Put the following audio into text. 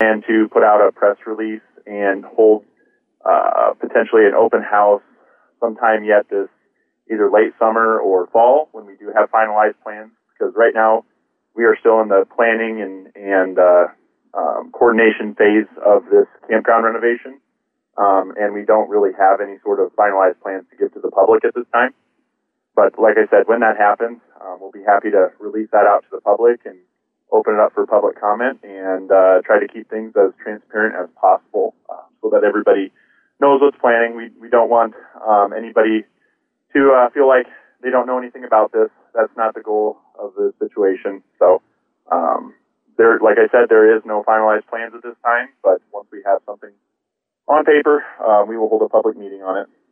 and to put out a press release and hold potentially an open house sometime yet this either late summer or fall when we do have finalized plans. Because right now we are still in the planning and coordination phase of this campground renovation, and we don't really have any sort of finalized plans to give to the public at this time. But like I said, when that happens, we'll be happy to release that out to the public and open it up for public comment and try to keep things as transparent as possible so that everybody knows what's planning. We don't want anybody to feel like they don't know anything about this. That's not the goal of the situation. So like I said, there is no finalized plans at this time, but once we have something on paper, we will hold a public meeting on it.